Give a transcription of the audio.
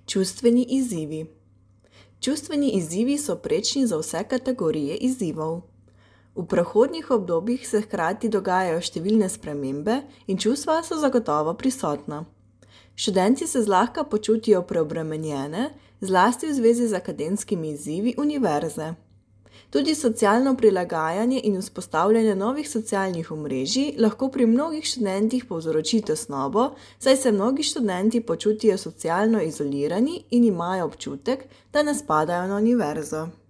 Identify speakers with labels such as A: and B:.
A: Čustveni izzivi. Čustveni izzivi so prečni za vse kategorije izzivov. V prehodnih obdobjih se hkrati dogajajo številne spremembe in čustva so zagotovo prisotna. Študenti se zlahka počutijo preobremenjene, zlasti v zvezi z akademskimi izzivi univerze. Tudi socialno prilagajanje in vzpostavljanje novih socialnih omrežij lahko pri mnogih študentih povzroči tesnobo, saj se mnogi študenti počutijo socialno izolirani in imajo občutek, da ne spadajo na univerzo.